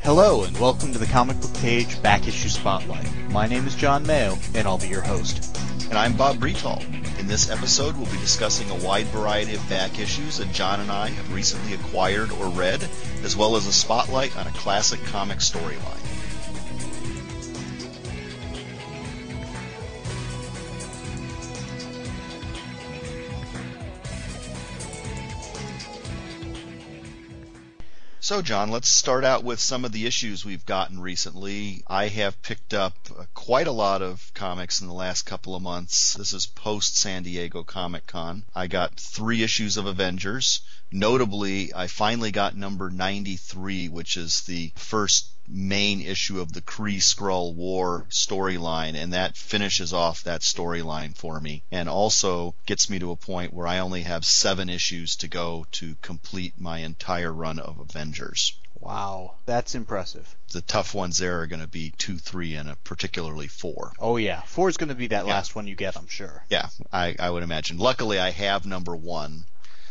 Hello, and welcome to the Comic Book Page Back Issue Spotlight. My name is John Mayo, and I'll be your host. And I'm Bob Bretal. In this episode, we'll be discussing a wide variety of back issues that John and I have recently acquired or read, as well as a spotlight on a classic comic storyline. So, John, let's start out with some of the issues we've gotten recently. I have picked up quite a lot of comics in the last couple of months. This is post-San Diego Comic-Con. I got 3 issues of Avengers. Notably, I finally got number 93, which is the first main issue of the Kree-Skrull War storyline, and that finishes off that storyline for me, and also gets me to a point where I only have 7 issues to go to complete my entire run of Avengers. Wow, that's impressive. The tough ones there are going to be 2, 3, and particularly 4. Oh yeah, 4 is going to be that last one you get, I'm sure. Yeah, I would imagine. Luckily, I have number 1,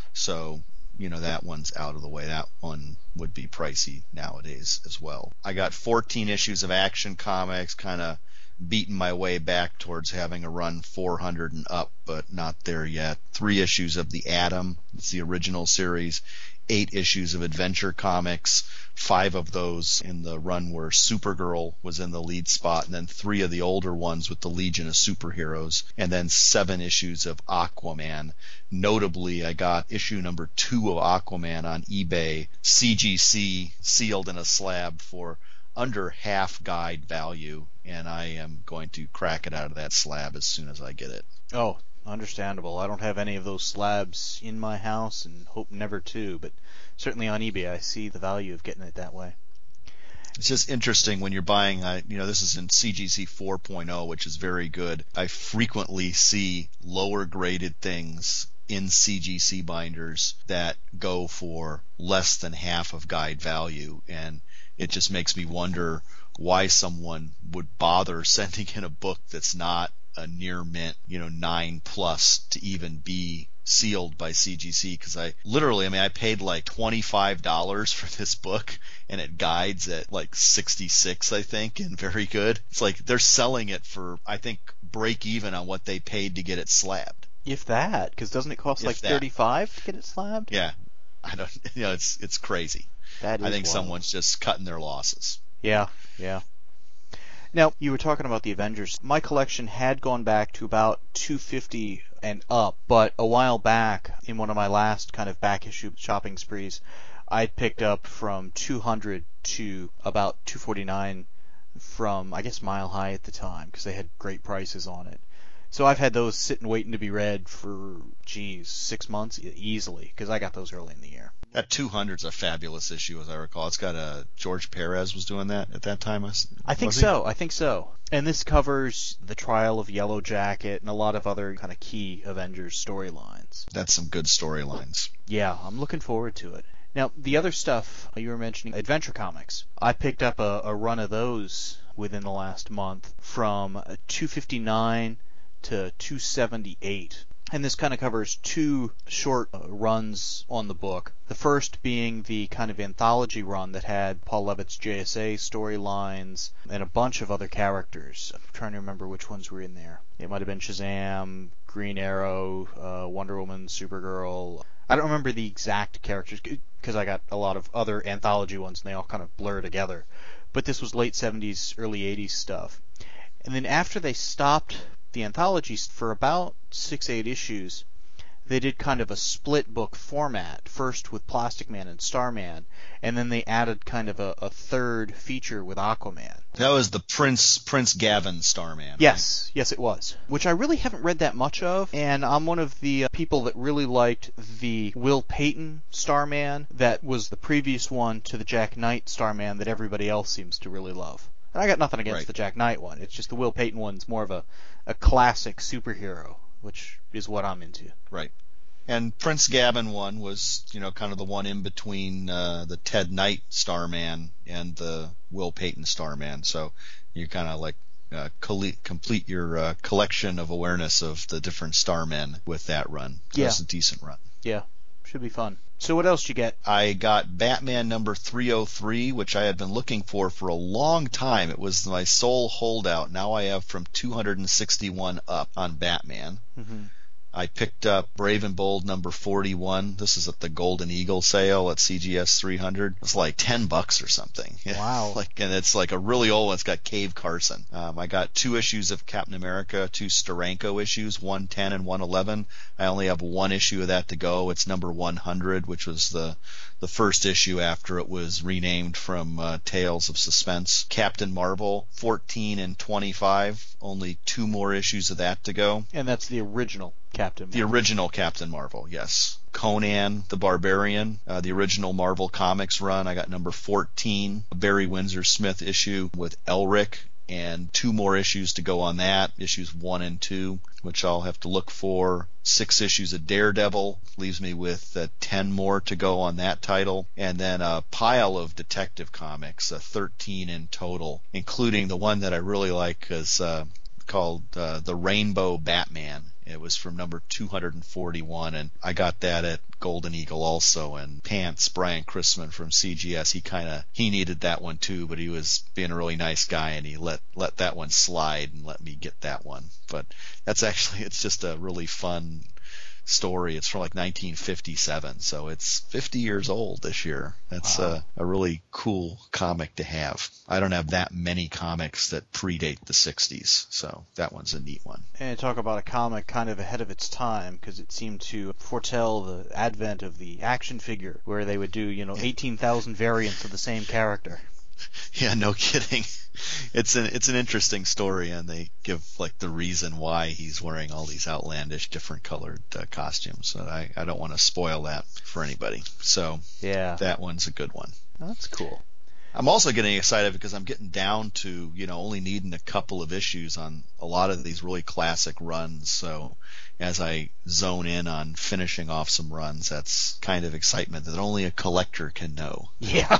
so that one's out of the way. That one would be pricey nowadays as well. I got 14 issues of Action Comics, kind of beating my way back towards having a run 400 and up, but not there yet. 3 issues of The Atom, it's the original series. 8 issues of Adventure Comics, 5 of those in the run where Supergirl was in the lead spot, and then 3 of the older ones with the Legion of Superheroes, and then 7 issues of Aquaman. Notably, I got issue number 2 of Aquaman on eBay, CGC, sealed in a slab for under half guide value, and I am going to crack it out of that slab as soon as I get it. Oh, understandable. I don't have any of those slabs in my house and hope never to, but certainly on eBay I see the value of getting it that way. It's just interesting when you're buying, this is in CGC 4.0, which is very good. I frequently see lower graded things in CGC binders that go for less than half of guide value, and it just makes me wonder why someone would bother sending in a book that's not a near mint, 9+ to even be sealed by CGC, because I paid like $25 for this book, and it guides at like $66, I think, and very good. It's like they're selling it for, I think, break even on what they paid to get it slabbed. If that, because doesn't it cost like $35 to get it slabbed? Yeah, I don't. It's crazy. That is I think wild. Someone's just cutting their losses. Yeah. Now, you were talking about the Avengers. My collection had gone back to about 250 and up, but a while back, in one of my last kind of back issue shopping sprees, I picked up from 200 to about 249 from, I guess, Mile High at the time, because they had great prices on it. So I've had those sitting waiting to be read for, 6 months easily, because I got those early in the year. That 200's a fabulous issue, as I recall. It's got George Perez was doing that at that time. I think so. And this covers the trial of Yellow Jacket and a lot of other kind of key Avengers storylines. That's some good storylines. Yeah, I'm looking forward to it. Now, the other stuff you were mentioning, Adventure Comics. I picked up a run of those within the last month from 259 to 278. And this kind of covers 2 short runs on the book. The first being the kind of anthology run that had Paul Levitt's JSA storylines and a bunch of other characters. I'm trying to remember which ones were in there. It might have been Shazam, Green Arrow, Wonder Woman, Supergirl. I don't remember the exact characters because I got a lot of other anthology ones and they all kind of blur together. But this was late 70s, early 80s stuff. And then after they stopped the anthologies for about 6-8 issues, they did kind of a split book format, first with Plastic Man and Starman, and then they added kind of a third feature with Aquaman. That was the Prince Gavin Starman. Yes, right? Yes it was. Which I really haven't read that much of, and I'm one of the people that really liked the Will Payton Starman that was the previous one to the Jack Knight Starman that everybody else seems to really love. And I got nothing against the Jack Knight one. It's just the Will Payton one's more of a classic superhero, which is what I'm into. Right. And Prince Gavin one was, kind of the one in between the Ted Knight Starman and the Will Payton Starman. So you kind of like complete your collection of awareness of the different Starmen with that run. So it's a decent run. Yeah. Should be fun. So what else you get? I got Batman number 303, which I had been looking for a long time. It was my sole holdout. Now I have from 261 up on Batman. Mm-hmm. I picked up Brave and Bold number 41. This is at the Golden Eagle sale at CGS 300. It's like $10 or something. Wow. And it's like a really old one. It's got Cave Carson. I got 2 issues of Captain America, 2 Steranko issues, 110 and 111. I only have 1 issue of that to go. It's number 100, which was the first issue after it was renamed from Tales of Suspense. Captain Marvel, 14 and 25. Only 2 more issues of that to go. And that's the original Captain Marvel. The original Captain Marvel, yes. Conan the Barbarian, the original Marvel Comics run. I got number 14, a Barry Windsor Smith issue with Elric, and 2 more issues to go on that, issues 1 and 2, which I'll have to look for. 6 issues of Daredevil, leaves me with 10 more to go on that title, and then a pile of Detective Comics, 13 in total, including the one that I really like is called The Rainbow Batman. It was from number 241, and I got that at Golden Eagle also. And Pants, Brian Chrisman from CGS, he needed that one too, but he was being a really nice guy, and he let that one slide and let me get that one. But it's just a really fun story. It's from like 1957, so it's 50 years old this year. That's wow. a really cool comic to have. I don't have that many comics that predate the 60s, so that one's a neat one. And talk about a comic kind of ahead of its time, because it seemed to foretell the advent of the action figure, where they would do 18,000 variants of the same character. Yeah, no kidding. It's an interesting story, and they give like the reason why he's wearing all these outlandish, different colored costumes. So I don't want to spoil that for anybody. So yeah, that one's a good one. That's cool. I'm also getting excited because I'm getting down to only needing a couple of issues on a lot of these really classic runs. So as I zone in on finishing off some runs, that's kind of excitement that only a collector can know. Yeah.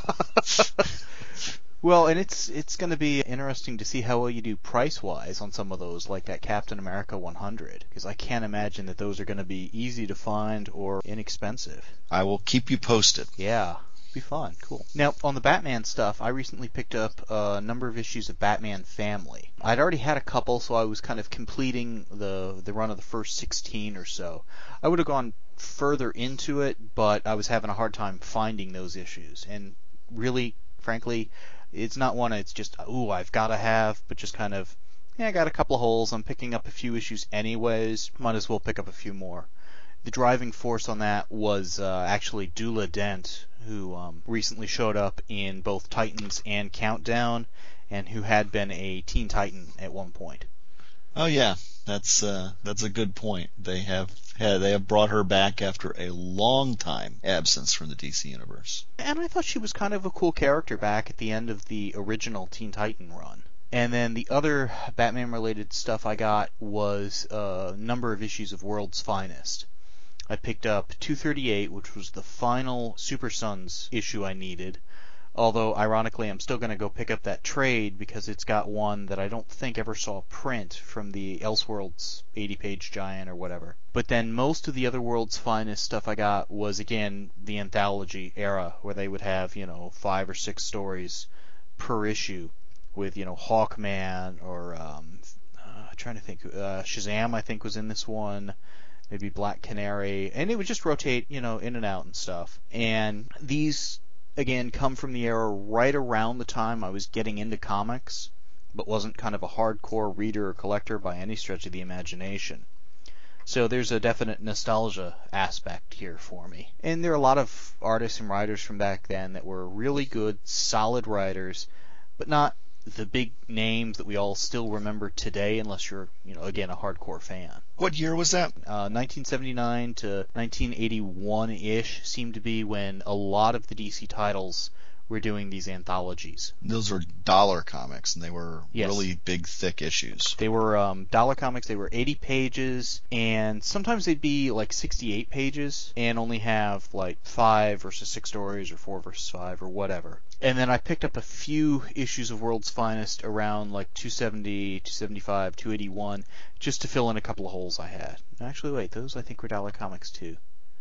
Well, and it's going to be interesting to see how well you do price-wise on some of those, like that Captain America 100, because I can't imagine that those are going to be easy to find or inexpensive. I will keep you posted. Yeah, be fun. Cool. Now, on the Batman stuff, I recently picked up a number of issues of Batman Family. I'd already had a couple, so I was kind of completing the run of the first 16 or so. I would have gone further into it, but I was having a hard time finding those issues. And really, frankly, it's not one it's just, I've got to have, but just kind of, I got a couple of holes. I'm picking up a few issues anyways. Might as well pick up a few more. The driving force on that was actually Dula Dent, who recently showed up in both Titans and Countdown, and who had been a Teen Titan at one point. Oh yeah, that's a good point. They have brought her back after a long time absence from the DC universe. And I thought she was kind of a cool character back at the end of the original Teen Titan run. And then the other Batman-related stuff I got was a number of issues of World's Finest. I picked up 238, which was the final Super Sons issue I needed. Although, ironically, I'm still going to go pick up that trade because it's got one that I don't think ever saw print from the Elseworlds 80-page giant or whatever. But then most of the other World's Finest stuff I got was, again, the anthology era, where they would have, 5 or 6 stories per issue with, Hawkman or, I'm trying to think, Shazam, I think, was in this one. Maybe Black Canary. And it would just rotate, in and out and stuff. And these, again, come from the era right around the time I was getting into comics, but wasn't kind of a hardcore reader or collector by any stretch of the imagination. So there's a definite nostalgia aspect here for me. And there are a lot of artists and writers from back then that were really good, solid writers, but not the big names that we all still remember today unless you're, again, a hardcore fan. What year was that? 1979 to 1981-ish seemed to be when a lot of the DC titles were doing these anthologies. Those were dollar comics, and they were really big, thick issues. They were dollar comics. They were 80 pages, and sometimes they'd be like 68 pages and only have like 5 versus 6 stories or 4 versus 5 or whatever. And then I picked up a few issues of World's Finest around like 270, 275, 281 just to fill in a couple of holes I had. Actually, wait, those I think were dollar comics too.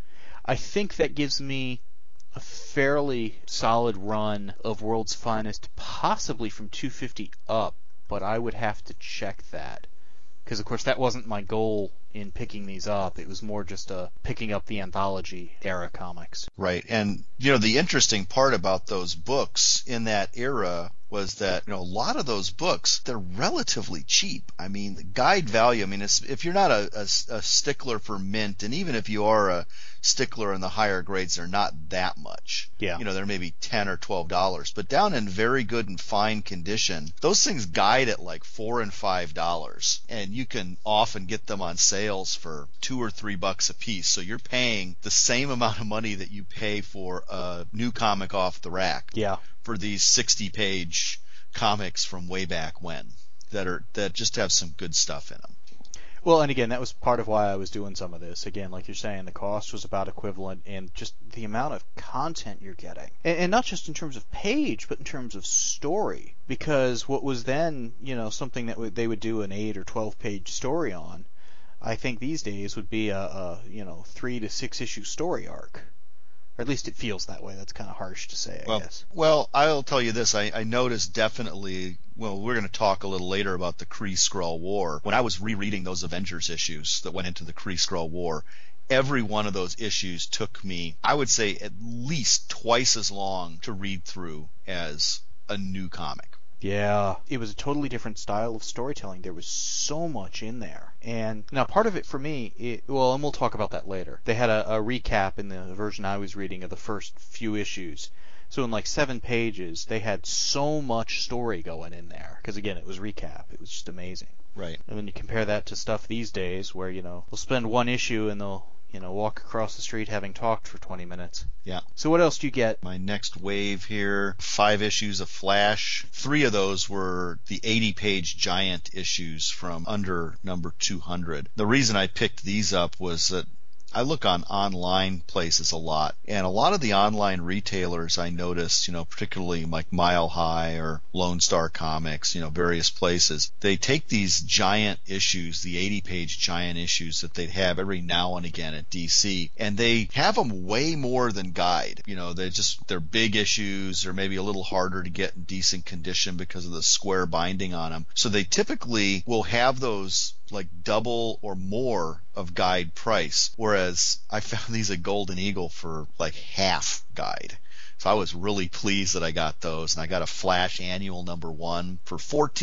I think that gives me a fairly solid run of World's Finest, possibly from 250 up, but I would have to check that. Because, of course, that wasn't my goal in picking these up. It was more just picking up the anthology era comics. Right. And, the interesting part about those books in that era was that, a lot of those books, they're relatively cheap. I mean, the guide value, if you're not a stickler for mint, and even if you are a stickler in the higher grades, they're not that much. Yeah. They're maybe $10 or $12. But down in very good and fine condition, those things guide at like $4 and $5. And you can often get them on sales for $2 or $3 a piece. So you're paying the same amount of money that you pay for a new comic off the rack. Yeah. For these 60-page comics from way back when that just have some good stuff in them. Well, and again, that was part of why I was doing some of this. Again, like you're saying, the cost was about equivalent, and just the amount of content you're getting. And not just in terms of page, but in terms of story. Because what was then, something that they would do an 8 or 12-page story on, I think these days would be a 3 to 6 issue story arc. Or at least it feels that way. That's kind of harsh to say, I guess. Well, I'll tell you this. I noticed definitely, we're going to talk a little later about the Kree-Skrull War. When I was rereading those Avengers issues that went into the Kree-Skrull War, every one of those issues took me, I would say, at least twice as long to read through as a new comic. Yeah, it was a totally different style of storytelling. There was so much in there. And now part of it for me, and we'll talk about that later. They had a recap in the version I was reading of the first few issues. So in like 7 pages, they had so much story going in there. Because again, it was recap. It was just amazing. Right. And when you compare that to stuff these days where, they'll spend one issue and they'll walk across the street having talked for 20 minutes. Yeah. So what else do you get? My next wave here, 5 issues of Flash. 3 of those were the 80-page giant issues from under number 200. The reason I picked these up was that I look on online places a lot, and a lot of the online retailers I noticed, particularly like Mile High or Lone Star Comics, various places, they take these giant issues, the 80-page giant issues that they'd have every now and again at DC, and they have them way more than guide. They're big issues, they're maybe a little harder to get in decent condition because of the square binding on them. So they typically will have those like double or more of guide price, whereas I found these at Golden Eagle for like half guide. So I was really pleased that I got those, and I got a Flash Annual number 1 for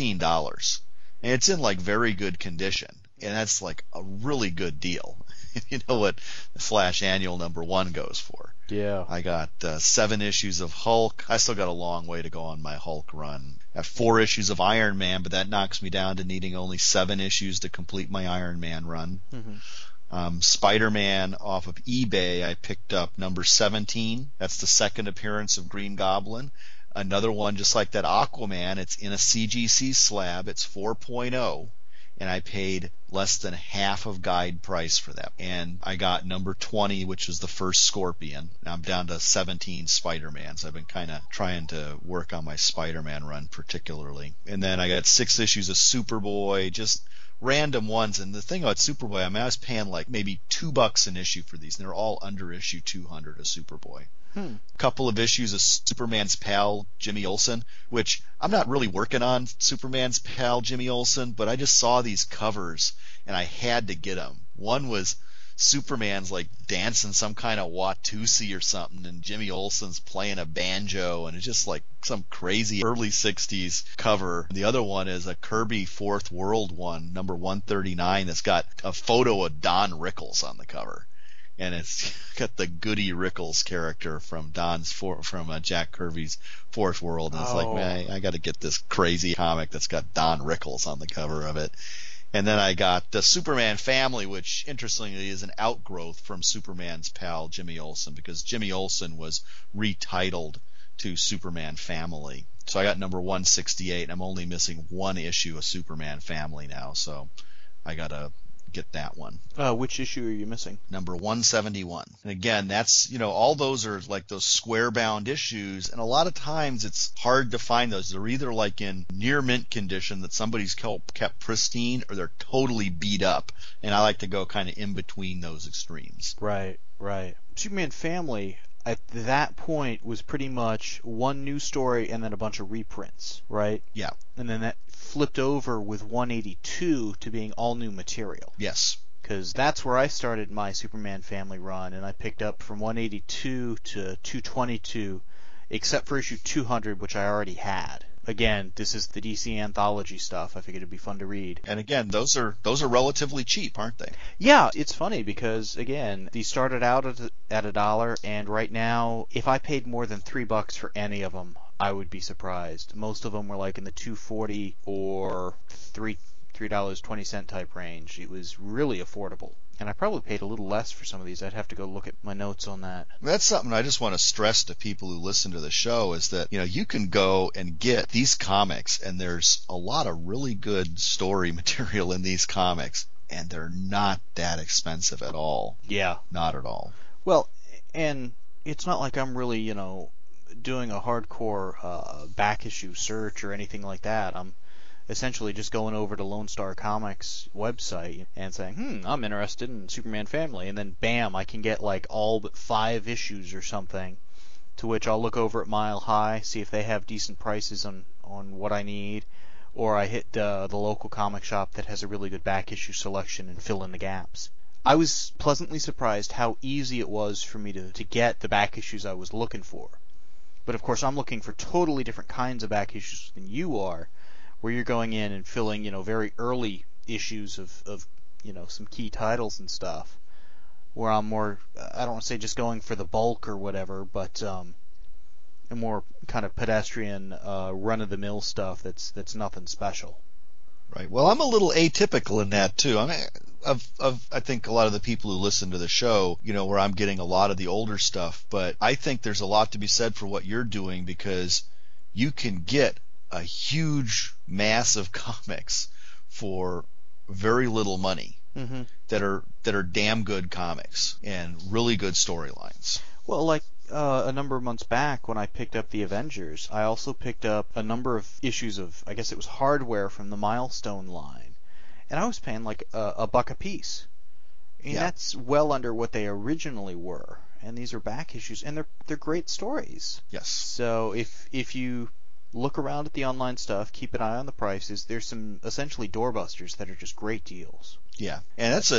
$14. And it's in like very good condition, and that's like a really good deal. You know what the Flash Annual number 1 goes for. Yeah. I got 7 issues of Hulk. I still got a long way to go on my Hulk run. Got 4 issues of Iron Man, but that knocks me down to needing only 7 issues to complete my Iron Man run. Mm-hmm. Spider-Man off of eBay, I picked up number 17. That's the second appearance of Green Goblin. Another one just like that, Aquaman. It's in a CGC slab. It's 4.0. And I paid less than half of guide price for that. And I got number 20, which was the first Scorpion. Now I'm down to 17 Spider-Man, so I've been kind of trying to work on my Spider-Man run particularly. And then I got 6 issues of Superboy, just random ones. And the thing about Superboy, I was paying like maybe $2 an issue for these, and they're all under issue 200 of Superboy. A couple of issues of Superman's pal, Jimmy Olsen, which I'm not really working on Superman's pal, Jimmy Olsen, but I just saw these covers and I had to get them. One was Superman's like dancing some kind of Watusi or something, and Jimmy Olsen's playing a banjo, and it's just like some crazy early 60s cover. The other one is a Kirby Fourth World one, number 139, that's got a photo of Don Rickles on the cover. And it's got the Goody Rickles character from Jack Kirby's Fourth World. And it's like, man, I got to get this crazy comic that's got Don Rickles on the cover of it. And then I got the Superman Family, which interestingly is an outgrowth from Superman's pal Jimmy Olsen, because Jimmy Olsen was retitled to Superman Family. So I got number 168, and I'm only missing 1 issue of Superman Family now. So I got to get that one. Which issue are you missing? Number 171. And again, that's, all those are like those square-bound issues, and a lot of times it's hard to find those. They're either like in near mint condition that somebody's kept pristine, or they're totally beat up. And I like to go kind of in between those extremes. Right. Superman Family at that point was pretty much one new story and then a bunch of reprints, right? Yeah. And then that flipped over with 182 to being all new material. Yes. Because that's where I started my Superman Family run, and I picked up from 182 to 222, except for issue 200, which I already had. Again, this is the DC anthology stuff. I figured it'd be fun to read. And again, those are relatively cheap, aren't they? Yeah, it's funny because again, these started out at $1, and right now, if I paid more than $3 for any of them, I would be surprised. Most of them were like in the $2.40 or $3.20 type range. It was really affordable. And I probably paid a little less for some of these. I'd have to go look at my notes on that. That's something I just want to stress to people who listen to the show is that, you can go and get these comics, and there's a lot of really good story material in these comics, and they're not that expensive at all. Yeah. Not at all. Well, and it's not like I'm really, doing a hardcore back issue search or anything like that. I'm essentially just going over to Lone Star Comics website and saying, I'm interested in Superman Family, and then bam, I can get like all but 5 issues or something, to which I'll look over at Mile High, see if they have decent prices on what I need, or I hit the local comic shop that has a really good back issue selection and fill in the gaps. I was pleasantly surprised how easy it was for me to get the back issues I was looking for. But of course I'm looking for totally different kinds of back issues than you are, where you're going in and filling, very early issues of some key titles and stuff, where I'm more, I don't want to say just going for the bulk or whatever, but a more kind of pedestrian, run-of-the-mill stuff that's nothing special. Right. Well, I'm a little atypical in that too. I mean, I think a lot of the people who listen to the show, where I'm getting a lot of the older stuff, but I think there's a lot to be said for what you're doing, because you can get a huge mass of comics for very little money, that are damn good comics and really good storylines. Well, like a number of months back when I picked up the Avengers, I also picked up a number of issues of, I guess it was hardware from the Milestone line, and I was paying like $1 a piece. And that's well under what they originally were. And these are back issues, and they're great stories. Yes. So if you look around at the online stuff, keep an eye on the prices. There's some essentially doorbusters that are just great deals. Yeah, and that's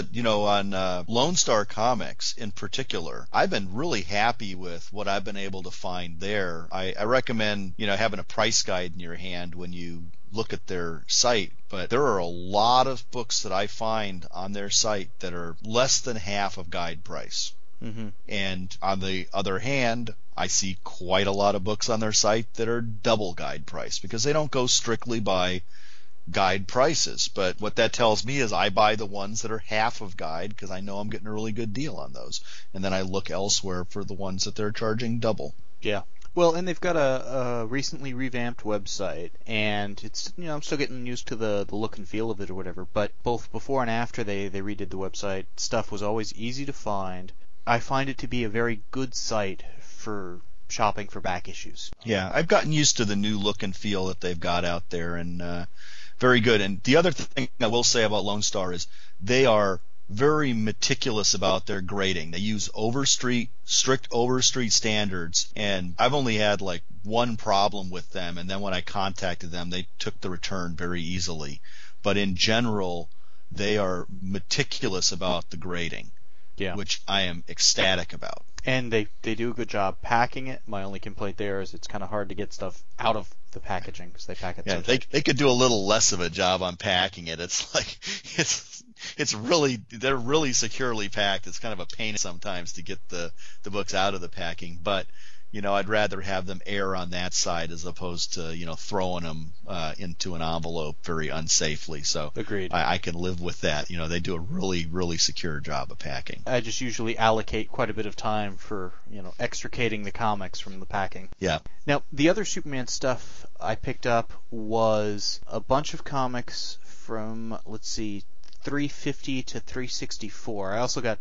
on Lone Star Comics in particular, I've been really happy with what I've been able to find there. I recommend, having a price guide in your hand when you look at their site, but there are a lot of books that I find on their site that are less than half of guide price. Mm-hmm. And on the other hand, I see quite a lot of books on their site that are double guide price, because they don't go strictly by guide prices. But what that tells me is I buy the ones that are half of guide, because I know I'm getting a really good deal on those. And then I look elsewhere for the ones that they're charging double. Yeah. Well, and they've got a recently revamped website, and it's, I'm still getting used to the look and feel of it or whatever, but both before and after they redid the website, stuff was always easy to find. I find it to be a very good site for shopping for back issues. Yeah, I've gotten used to the new look and feel that they've got out there, and very good. And the other thing I will say about Lone Star is they are very meticulous about their grading. They use strict Overstreet standards, and I've only had like one problem with them, and then when I contacted them, they took the return very easily. But in general, they are meticulous about the grading. Yeah. Which I am ecstatic about. And they do a good job packing it. My only complaint there is it's kind of hard to get stuff out of the packaging because they pack it so tight. They could do a little less of a job on packing it. It's like they're really securely packed. It's kind of a pain sometimes to get the books out of the packing, but I'd rather have them err on that side as opposed to, throwing them into an envelope very unsafely. So agreed. I can live with that. They do a really, really secure job of packing. I just usually allocate quite a bit of time for, extricating the comics from the packing. Yeah. Now, the other Superman stuff I picked up was a bunch of comics from, 350 to 364. I also got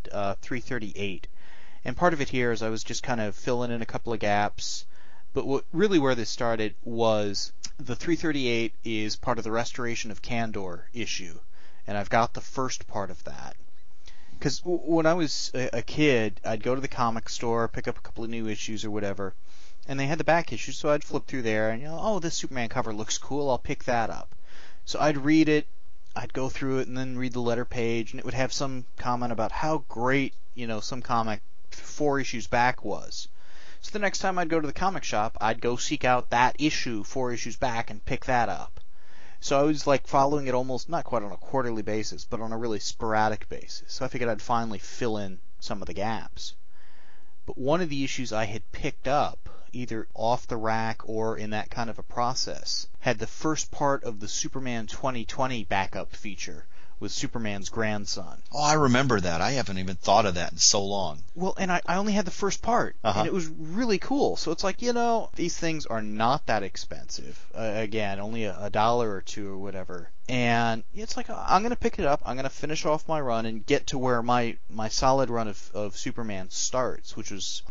338. And part of it here is I was just kind of filling in a couple of gaps. But where this started was the 338 is part of the Restoration of Kandor issue. And I've got the first part of that. Because when I was a kid, I'd go to the comic store, pick up a couple of new issues or whatever, and they had the back issues, so I'd flip through there and, oh, this Superman cover looks cool, I'll pick that up. So I'd read it, I'd go through it and then read the letter page, and it would have some comment about how great, some comic 4 issues back was. So the next time I'd go to the comic shop, I'd go seek out that issue 4 issues back and pick that up. So I was like following it almost not quite on a quarterly basis, but on a really sporadic basis. So I figured I'd finally fill in some of the gaps. But one of the issues I had picked up, either off the rack or in that kind of a process, had the first part of the Superman 2020 backup feature with Superman's grandson. Oh, I remember that. I haven't even thought of that in so long. Well, and I only had the first part, and it was really cool. So it's like, these things are not that expensive. Again, only $1 or $2 or whatever. And it's like, I'm going to pick it up, I'm going to finish off my run and get to where my solid run of Superman starts, which was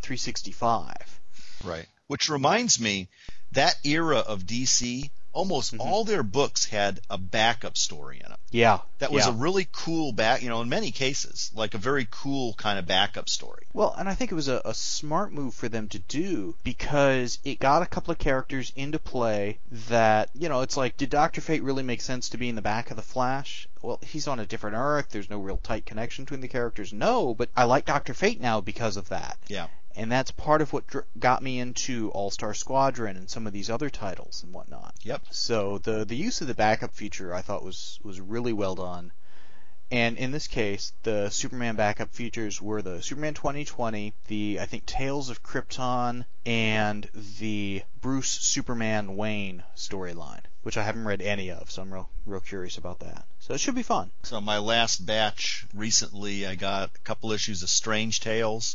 365. Right. Which reminds me, that era of DC, almost all their books had a backup story in them. Yeah. That was a really cool in many cases, like a very cool kind of backup story. Well, and I think it was a smart move for them to do because it got a couple of characters into play that, it's like, did Dr. Fate really make sense to be in the back of the Flash? Well, he's on a different Earth. There's no real tight connection between the characters. No, but I like Dr. Fate now because of that. Yeah. And that's part of what got me into All-Star Squadron and some of these other titles and whatnot. Yep. So the use of the backup feature I thought was really well done. And in this case, the Superman backup features were the Superman 2020, I think Tales of Krypton, and the Bruce Superman Wayne storyline, which I haven't read any of, so I'm real curious about that. So it should be fun. So my last batch recently, I got a couple issues of Strange Tales,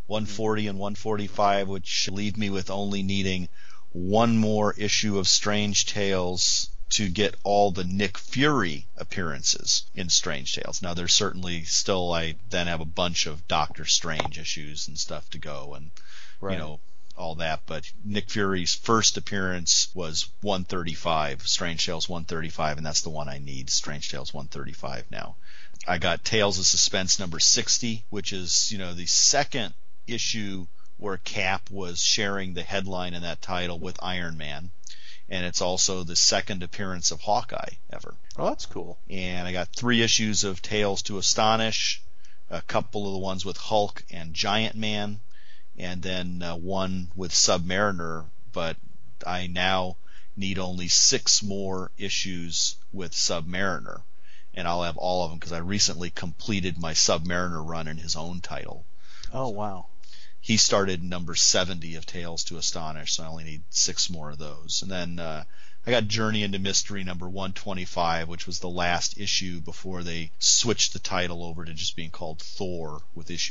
140 and 145, which leave me with only needing one more issue of Strange Tales to get all the Nick Fury appearances in Strange Tales. Now, there's certainly still, I then have a bunch of Doctor Strange issues and stuff to go and, all that. But Nick Fury's first appearance was 135, Strange Tales 135, and that's the one I need, Strange Tales 135 now. I got Tales of Suspense number 60, which is, the second issue where Cap was sharing the headline in that title with Iron Man. And it's also the second appearance of Hawkeye ever. Oh, that's cool. And I got 3 issues of Tales to Astonish, a couple of the ones with Hulk and Giant Man, and then one with Submariner, but I now need only 6 more issues with Submariner. And I'll have all of them because I recently completed my Submariner run in his own title. Oh, wow. He started number 70 of Tales to Astonish, so I only need 6 more of those. And then I got Journey into Mystery number 125, which was the last issue before they switched the title over to just being called Thor with issue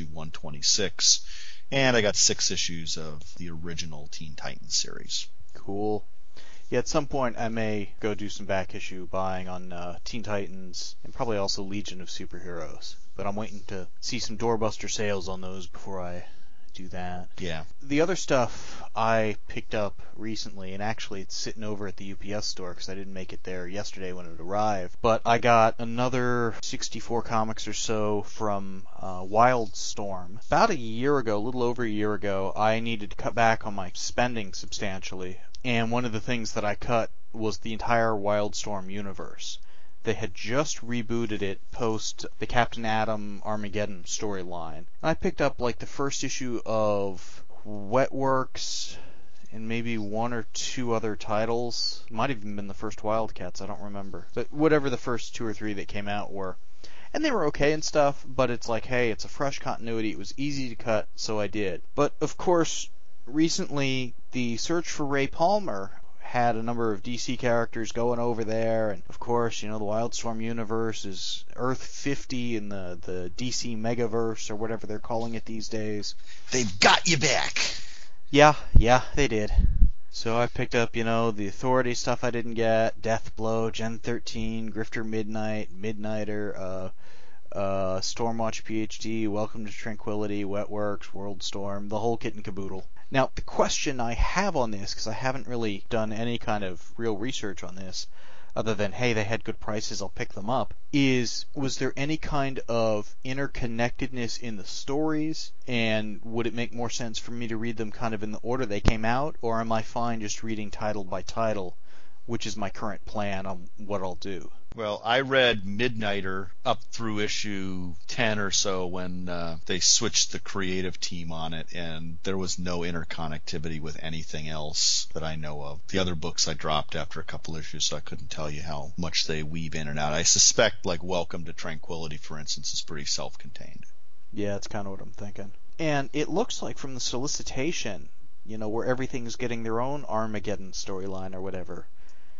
126. And I got 6 issues of the original Teen Titans series. Cool. Yeah, at some point I may go do some back issue buying on Teen Titans and probably also Legion of Superheroes. But I'm waiting to see some doorbuster sales on those before I do that. Yeah. The other stuff I picked up recently, and actually it's sitting over at the UPS store because I didn't make it there yesterday when it arrived, but I got another 64 comics or so from Wildstorm. About a little over a year ago, I needed to cut back on my spending substantially, and one of the things that I cut was the entire Wildstorm universe. They had just rebooted it post the Captain Atom Armageddon storyline. I picked up like the first issue of Wetworks and maybe 1 or 2 other titles. Might have even been the first Wildcats, I don't remember. But whatever the first 2 or 3 that came out were. And they were okay and stuff, but it's like, hey, it's a fresh continuity. It was easy to cut, so I did. But of course, recently the search for Ray Palmer had a number of DC characters going over there, and of course, the Wildstorm universe is Earth 50 in the DC Megaverse, or whatever they're calling it these days. They've got you back! Yeah, they did. So I picked up, the Authority stuff I didn't get, Deathblow, Gen 13, Grifter Midnight, Midnighter, Stormwatch PhD, Welcome to Tranquility, Wetworks, Worldstorm, the whole kit and caboodle. Now, the question I have on this, because I haven't really done any kind of real research on this, other than, hey, they had good prices, I'll pick them up, is, was there any kind of interconnectedness in the stories, and would it make more sense for me to read them kind of in the order they came out, or am I fine just reading title by title, which is my current plan on what I'll do? Well, I read Midnighter up through issue 10 or so when they switched the creative team on it, and there was no interconnectivity with anything else that I know of. The other books I dropped after a couple issues, so I couldn't tell you how much they weave in and out. I suspect, like Welcome to Tranquility, for instance, is pretty self-contained. Yeah, that's kind of what I'm thinking. And it looks like from the solicitation, where everything's getting their own Armageddon storyline or whatever,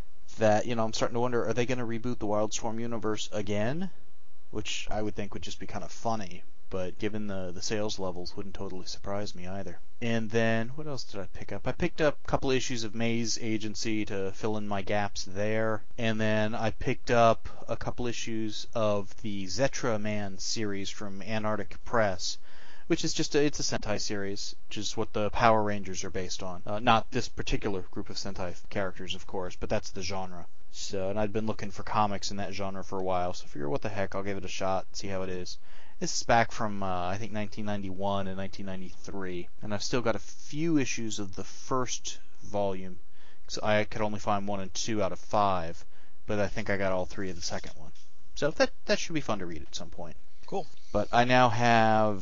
that, I'm starting to wonder, are they going to reboot the Wildstorm universe again? Which I would think would just be kind of funny, but given the sales levels, wouldn't totally surprise me either. And then, what else did I pick up? I picked up a couple issues of May's Agency to fill in my gaps there, and then I picked up a couple issues of the Zetra Man series from Antarctic Press, which is just it's a Sentai series, which is what the Power Rangers are based on. Not this particular group of Sentai characters, of course, but that's the genre. So, and I'd been looking for comics in that genre for a while, so I figured, what the heck, I'll give it a shot, see how it is. This is back from, I think, 1991 and 1993, and I've still got a few issues of the first volume, because I could only find 1 and 2 out of 5, but I think I got all 3 of the second one. So that should be fun to read at some point. Cool. But I now have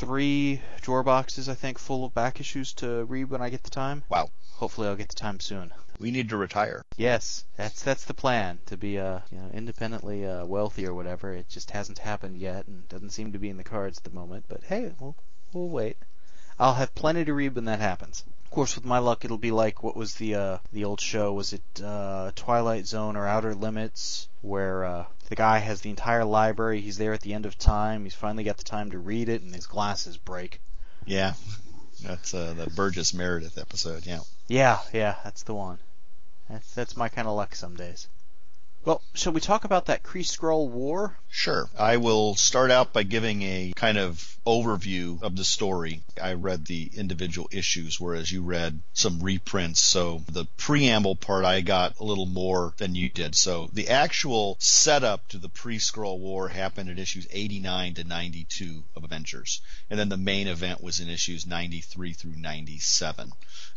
3 drawer boxes, I think, full of back issues to read when I get the time. Wow. Hopefully I'll get the time soon. We need to retire. Yes, that's the plan, to be independently wealthy or whatever. It just hasn't happened yet and doesn't seem to be in the cards at the moment. But hey, we'll wait. I'll have plenty to read when that happens. Of course, with my luck, it'll be like, what was the old show? Was it Twilight Zone or Outer Limits, where the guy has the entire library, he's there at the end of time, he's finally got the time to read it, and his glasses break. Yeah, that's the Burgess Meredith episode, yeah. Yeah, that's the one. That's my kind of luck some days. Well, shall we talk about that Kree-Skrull War? Sure. I will start out by giving a kind of overview of the story. I read the individual issues, whereas you read some reprints. So the preamble part I got a little more than you did. So the actual setup to the pre-Skrull War happened in issues 89 to 92 of Avengers. And then the main event was in issues 93 through 97.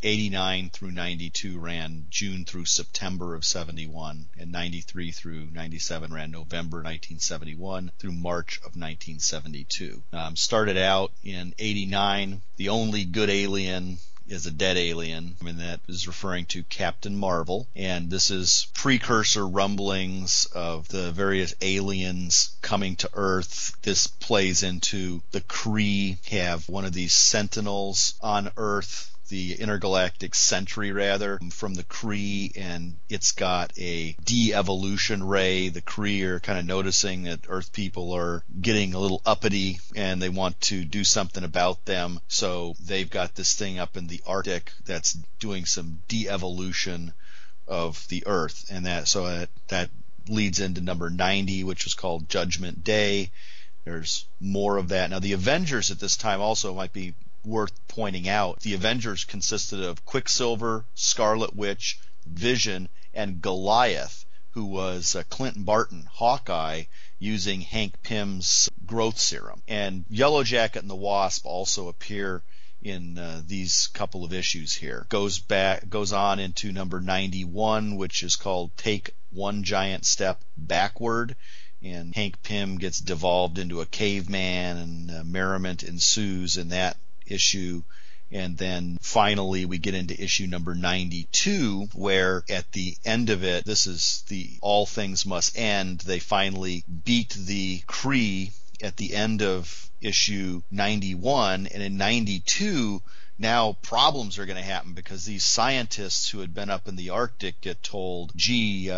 89 through 92 ran June through September of 71, and 93 through 97 ran November 1971 through March of 1972. Started out in 89. The only good alien is a dead alien, and that is referring to Captain Marvel. And this is precursor rumblings of the various aliens coming to Earth. This plays into the Kree have one of these sentinels on Earth, the intergalactic sentry rather, from the Kree, and it's got a de-evolution ray. The Kree are kind of noticing that Earth people are getting a little uppity and they want to do something about them. So they've got this thing up in the Arctic that's doing some de-evolution of the Earth, and that leads into number 90, which was called Judgment Day. There's more of that. Now the Avengers at this time also might be worth pointing out. The Avengers consisted of Quicksilver, Scarlet Witch, Vision, and Goliath, who was Clinton Barton, Hawkeye, using Hank Pym's growth serum. And Yellowjacket and the Wasp also appear in these couple of issues here. Goes on into number 91, which is called Take One Giant Step Backward. And Hank Pym gets devolved into a caveman, and merriment ensues in that issue. And then finally we get into issue number 92, where at the end of it, this is the All Things Must End. They finally beat the Kree at the end of issue 91, and in 92 now problems are going to happen because these scientists who had been up in the Arctic get told, gee,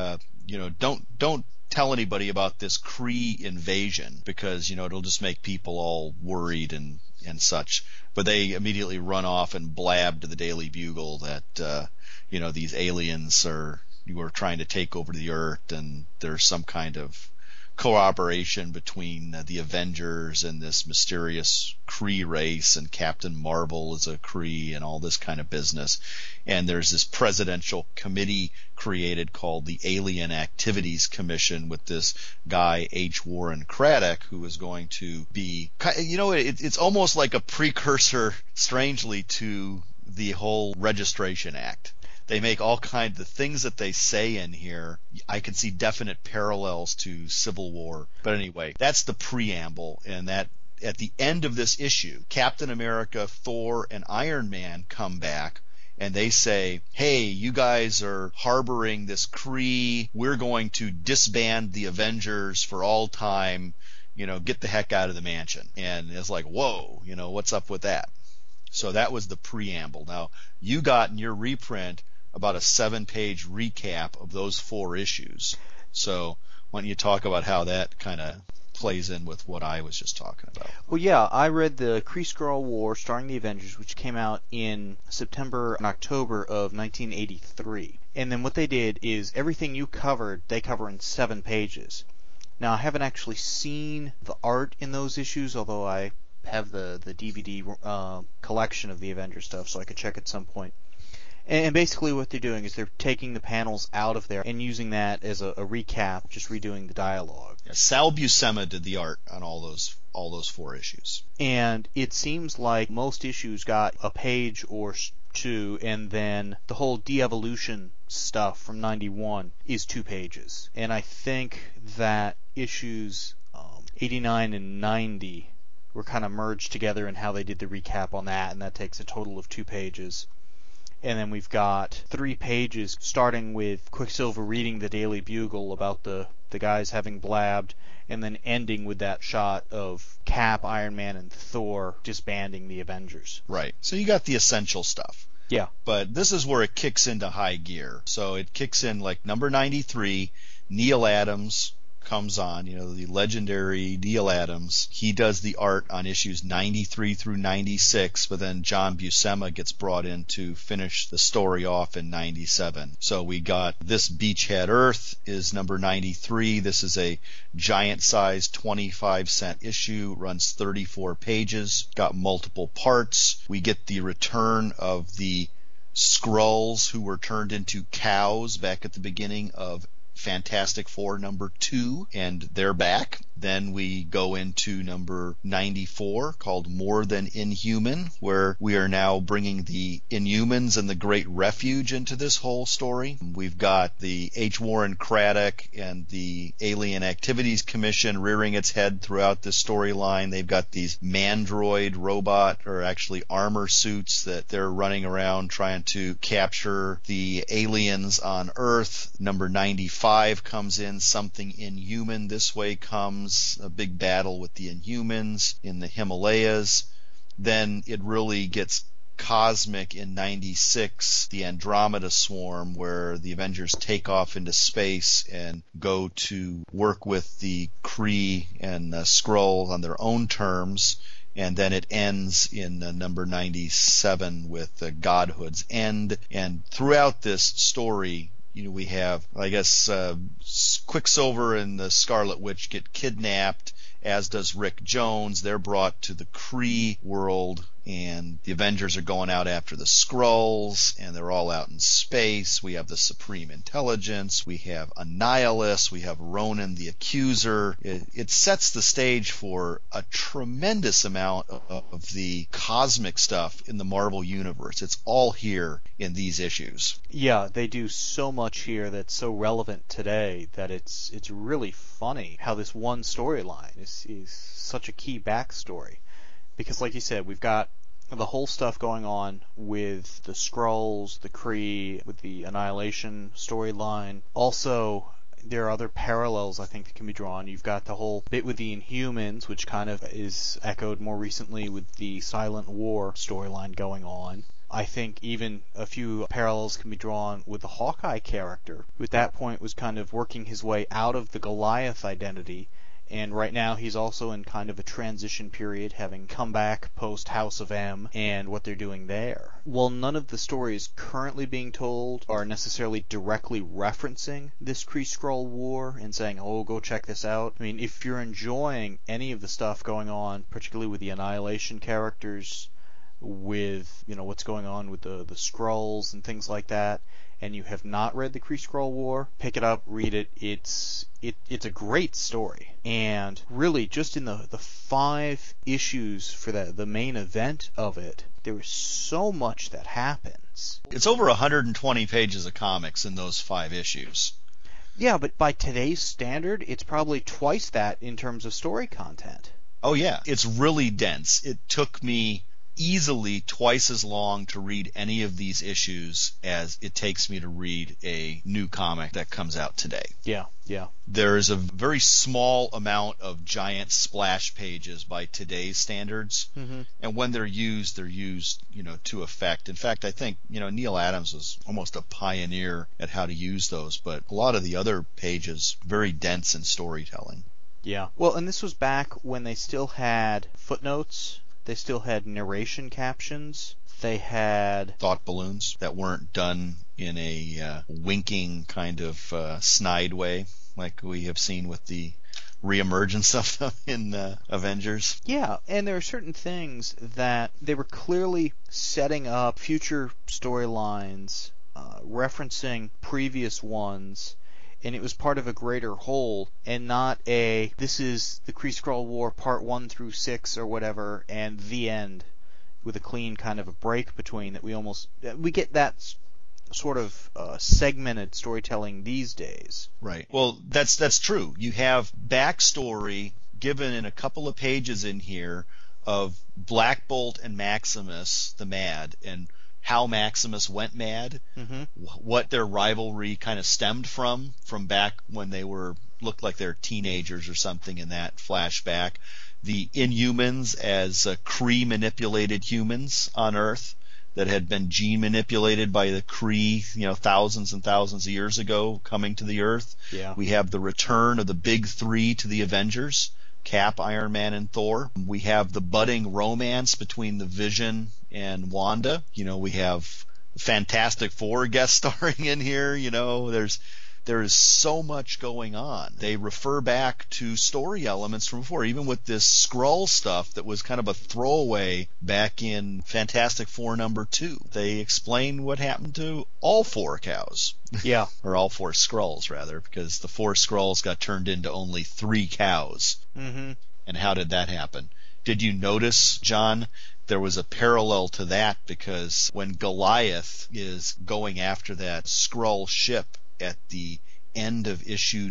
don't tell anybody about this Kree invasion because, it'll just make people all worried and and such. But they immediately run off and blab to the Daily Bugle that these aliens were trying to take over the Earth, and there's some kind of cooperation between the Avengers and this mysterious Kree race, and Captain Marvel is a Kree, and all this kind of business. And there's this presidential committee created called the Alien Activities Commission with this guy H. Warren Craddock, who is going to be, it's almost like a precursor, strangely, to the whole Registration Act. They make all kinds of things that they say in here. I can see definite parallels to Civil War. But anyway, that's the preamble, and that at the end of this issue, Captain America, Thor, and Iron Man come back, and they say, hey, you guys are harboring this Kree. We're going to disband the Avengers for all time. Get the heck out of the mansion. And it's like, whoa, what's up with that? So that was the preamble. Now, you got in your reprint about a 7-page recap of those 4 issues. So why don't you talk about how that kind of plays in with what I was just talking about? Well, yeah, I read the Kree-Skrull War starring the Avengers, which came out in September and October of 1983. And then what they did is everything you covered, they cover in 7 pages. Now, I haven't actually seen the art in those issues, although I have the DVD collection of the Avengers stuff, so I could check at some point. And basically what they're doing is they're taking the panels out of there and using that as a recap, just redoing the dialogue. Yeah, Sal Buscema did the art on all those 4 issues. And it seems like most issues got a page or 2, and then the whole de-evolution stuff from 91 is 2 pages. And I think that issues 89 and 90 were kind of merged together in how they did the recap on that, and that takes a total of 2 pages. And then we've got 3 pages starting with Quicksilver reading the Daily Bugle about the guys having blabbed, and then ending with that shot of Cap, Iron Man, and Thor disbanding the Avengers. Right. So you got the essential stuff. Yeah. But this is where it kicks into high gear. So it kicks in like number 93, Neil Adams comes on, the legendary Neil Adams. He does the art on issues 93 through 96, but then John Buscema gets brought in to finish the story off in 97. So we got This Beachhead Earth is number 93. This is a giant-sized 25-cent issue, runs 34 pages, got multiple parts. We get the return of the Skrulls, who were turned into cows back at the beginning of Fantastic Four number 2, and they're back. Then we go into number 94 called More Than Inhuman, where we are now bringing the Inhumans and the Great Refuge into this whole story. We've got the H. Warren Craddock and the Alien Activities Commission rearing its head throughout this storyline. They've got these mandroid robot, or actually armor suits, that they're running around trying to capture the aliens on Earth. Number 95 comes in, Something Inhuman this way comes, a big battle with the Inhumans in the Himalayas. Then it really gets cosmic in 96, the Andromeda Swarm, where the Avengers take off into space and go to work with the Kree and Skrull on their own terms. And then it ends in number 97 with Godhood's End. And throughout this story, we have, I guess, Quicksilver and the Scarlet Witch get kidnapped, as does Rick Jones. They're brought to the Kree world, and the Avengers are going out after the Skrulls, and they're all out in space. We have the Supreme Intelligence, we have Annihilus, we have Ronan the Accuser. It sets the stage for a tremendous amount of the cosmic stuff in the Marvel Universe. It's all here in these issues. Yeah, they do so much here that's so relevant today that it's really funny how this one storyline is such a key backstory. Because like you said, we've got the whole stuff going on with the Skrulls, the Kree, with the Annihilation storyline. Also, there are other parallels I think that can be drawn. You've got the whole bit with the Inhumans, which kind of is echoed more recently with the Silent War storyline going on. I think even a few parallels can be drawn with the Hawkeye character, who at that point was kind of working his way out of the Goliath identity And right now he's also in kind of a transition period, having come back post House of M and what they're doing there. While none of the stories currently being told are necessarily directly referencing this Kree-Skrull war and saying, oh, go check this out. I mean, if you're enjoying any of the stuff going on, particularly with the Annihilation characters, with, you know, what's going on with the Skrulls and things like that, and you have not read the Kree-Skrull War, pick it up, read it. It's a great story. And really, just in the 5 issues for the main event of it, there is so much that happens. It's over 120 pages of comics in those 5 issues. Yeah, but by today's standard, it's probably twice that in terms of story content. Oh yeah, it's really dense. It took me easily twice as long to read any of these issues as it takes me to read a new comic that comes out today. Yeah. There is a very small amount of giant splash pages by today's standards, and when they're used, you know, to effect. In fact, I think, you know, Neil Adams was almost a pioneer at how to use those, but a lot of the other pages, very dense in storytelling. Yeah. Well, and this was back when they still had footnotes. They still had narration captions. They had thought balloons that weren't done in a winking kind of snide way, like we have seen with the reemergence of them in Avengers. Yeah, and there are certain things that they were clearly setting up future storylines, referencing previous ones, and it was part of a greater whole, and not this is the Kree-Skrull War Part 1 through 6 or whatever, and the end, with a clean kind of a break between that. We get that sort of segmented storytelling these days. Right. Well, that's true. You have backstory given in a couple of pages in here of Black Bolt and Maximus the Mad, and how Maximus went mad, what their rivalry kind of stemmed from back when they looked like they're teenagers or something in that flashback. The Inhumans as Kree manipulated humans on Earth that had been gene manipulated by the Kree, you know, thousands and thousands of years ago coming to the Earth. Yeah. We have the return of the Big Three to the Avengers, Cap, Iron Man, and Thor. We have the budding romance between the Vision and Wanda. You know, we have Fantastic Four guest starring in here. You know, there is so much going on. They refer back to story elements from before, even with this Skrull stuff that was kind of a throwaway back in Fantastic Four #2. They explain what happened to all 4 cows. Yeah. Or all 4 Skrulls, rather, because the 4 Skrulls got turned into only 3 cows. Mm-hmm. And how did that happen? Did you notice, John, there was a parallel to that, because when Goliath is going after that Skrull ship at the end of issue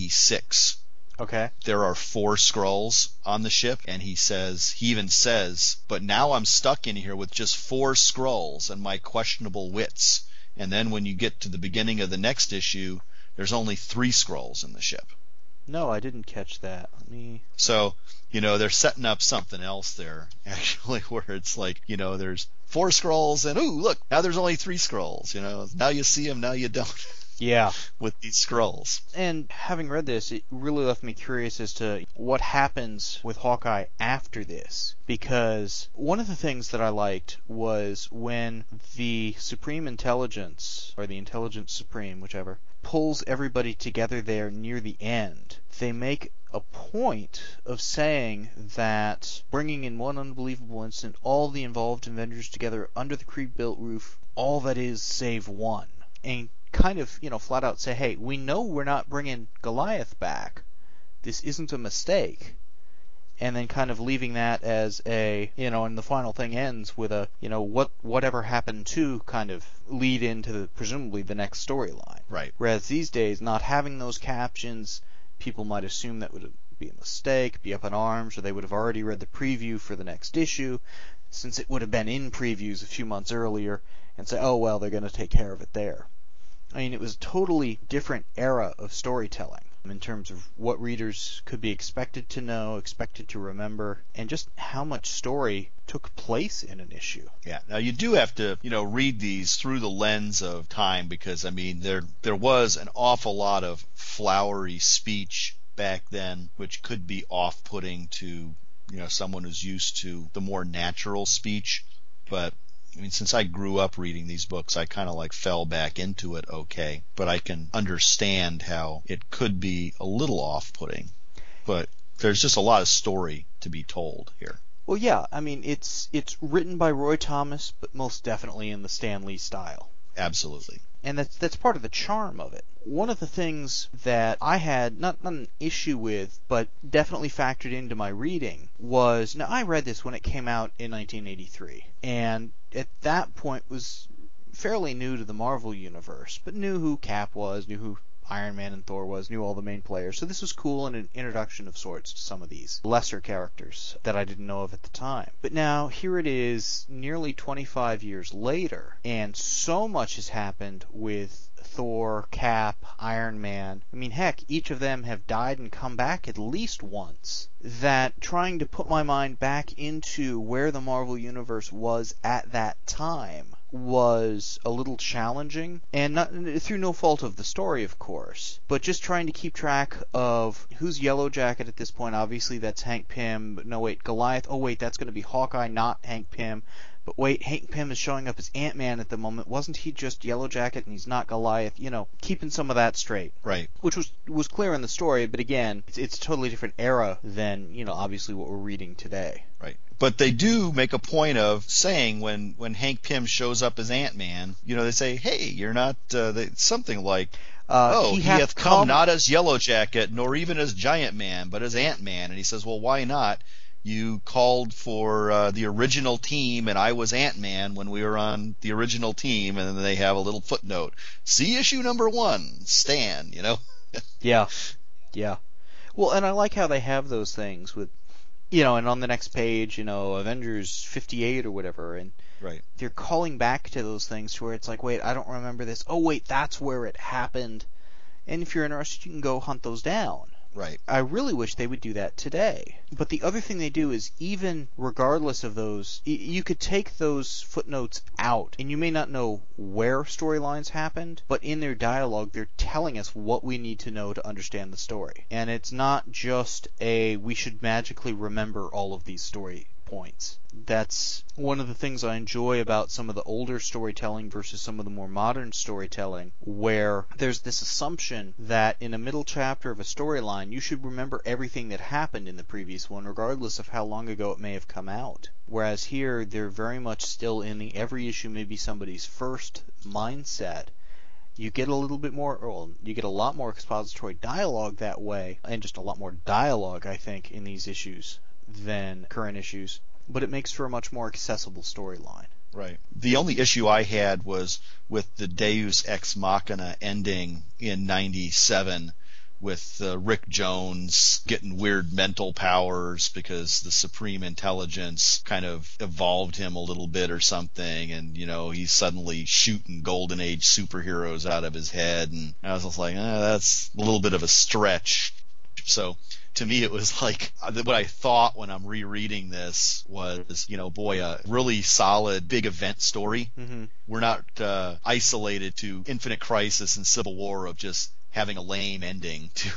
96. Okay. There are 4 Skrulls on the ship, and he even says, but now I'm stuck in here with just 4 Skrulls and my questionable wits. And then when you get to the beginning of the next issue, there's only 3 Skrulls in the ship. No, I didn't catch that. So, you know, they're setting up something else there, actually, where it's like, you know, there's 4 Skrulls, and ooh, look, now there's only 3 Skrulls. You know, now you see them, now you don't. Yeah. With these Skrulls. And having read this, it really left me curious as to what happens with Hawkeye after this. Because one of the things that I liked was when the Supreme Intelligence, or the Intelligence Supreme, whichever, pulls everybody together there near the end. They make a point of saying that bringing in one unbelievable instant all the involved Avengers together under the Kree-built roof, all that is save one. And kind of, you know, flat out say, hey, we know we're not bringing Goliath back. This isn't a mistake. And then kind of leaving that as a, you know, and the final thing ends with a, you know, whatever happened to kind of lead into presumably the next storyline. Right. Whereas these days, not having those captions, people might assume that would be a mistake, be up in arms, or they would have already read the preview for the next issue, since it would have been in previews a few months earlier, and say, oh, well, they're going to take care of it there. I mean, it was a totally different era of storytelling in terms of what readers could be expected to know, expected to remember, and just how much story took place in an issue. Yeah. Now, you do have to, you know, read these through the lens of time, because, I mean, there was an awful lot of flowery speech back then, which could be off-putting to someone who's used to the more natural speech. But I mean, since I grew up reading these books, I kind of like fell back into it okay. But I can understand how it could be a little off-putting. But there's just a lot of story to be told here. Well, yeah, I mean, it's written by Roy Thomas, but most definitely in the Stan Lee style. Absolutely. And that's part of the charm of it. One of the things that I had, not an issue with, but definitely factored into my reading was, now I read this when it came out in 1983, and at that point was fairly new to the Marvel Universe, but knew who Cap was, knew who Iron Man and Thor was, knew all the main players. So this was cool and an introduction of sorts to some of these lesser characters that I didn't know of at the time. But now here it is nearly 25 years later, and so much has happened with Thor, Cap, Iron Man. I mean, heck, each of them have died and come back at least once. That trying to put my mind back into where the Marvel Universe was at that time was a little challenging, and not through no fault of the story, of course, but just trying to keep track of who's Yellow Jacket at this point. Obviously, that's Hank Pym. But no, wait, Goliath. Oh, wait, that's going to be Hawkeye, not Hank Pym. But wait, Hank Pym is showing up as Ant-Man at the moment. Wasn't he just Yellow Jacket and he's not Goliath? Keeping some of that straight. Right. Which was clear in the story, but again, it's a totally different era than, obviously what we're reading today. Right. But they do make a point of saying when Hank Pym shows up as Ant-Man, they say, hey, you're not, something like, he hath come not as Yellow Jacket, nor even as Giant Man, but as Ant-Man. And he says, well, why not? You called for the original team, and I was Ant-Man when we were on the original team. And then they have a little footnote. See issue number 1, Stan, Yeah. Well, and I like how they have those things with, and on the next page, Avengers 58 or whatever, and right. They're calling back to those things to where it's like, wait, I don't remember this. Oh, wait, that's where it happened. And if you're interested, you can go hunt those down. Right. I really wish they would do that today. But the other thing they do is, even regardless of those, you could take those footnotes out, and you may not know where storylines happened, but in their dialogue, they're telling us what we need to know to understand the story. And it's not just we should magically remember all of these story points. That's one of the things I enjoy about some of the older storytelling versus some of the more modern storytelling, where there's this assumption that in a middle chapter of a storyline, you should remember everything that happened in the previous one, regardless of how long ago it may have come out. Whereas here, they're very much still in the every issue may be somebody's first mindset. You get a little bit more, you get a lot more expository dialogue that way, and just a lot more dialogue, I think, in these issues than current issues, but it makes for a much more accessible storyline. Right. The only issue I had was with the Deus Ex Machina ending in 97 with Rick Jones getting weird mental powers because the Supreme Intelligence kind of evolved him a little bit or something, and he's suddenly shooting Golden Age superheroes out of his head, and I was just like, that's a little bit of a stretch. So to me, it was like what I thought when I'm rereading this was, a really solid big event story. Mm-hmm. We're not isolated to Infinite Crisis and Civil War of just having a lame ending to,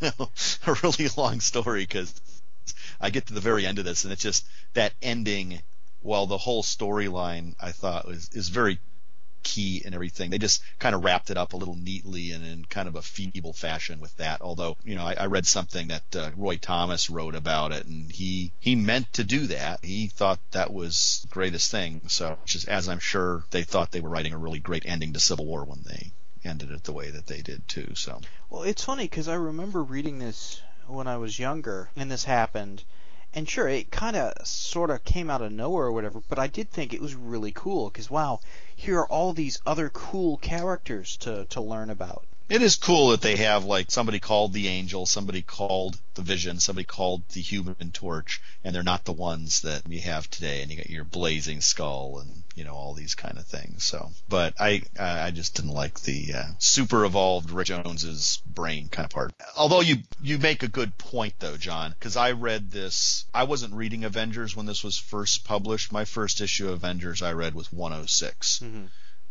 a really long story, because I get to the very end of this and it's just that ending, while the whole storyline I thought is very key and everything. They just kind of wrapped it up a little neatly and in kind of a feeble fashion with that. Although, I read something that Roy Thomas wrote about it, and he meant to do that. He thought that was the greatest thing. So, just as I'm sure they thought they were writing a really great ending to Civil War when they ended it the way that they did too. So, well, it's funny because I remember reading this when I was younger, and this happened. And sure, it kind of sort of came out of nowhere or whatever, but I did think it was really cool because, wow, here are all these other cool characters to learn about. It is cool that they have, like, somebody called the Angel, somebody called the Vision, somebody called the Human Torch, and they're not the ones that we have today. And you got your Blazing Skull and, all these kind of things. So, but I just didn't like the super evolved Rick Jones's brain kind of part. Although you make a good point though, John, because I read this. I wasn't reading Avengers when this was first published. My first issue of Avengers I read was 106. Mm-hmm.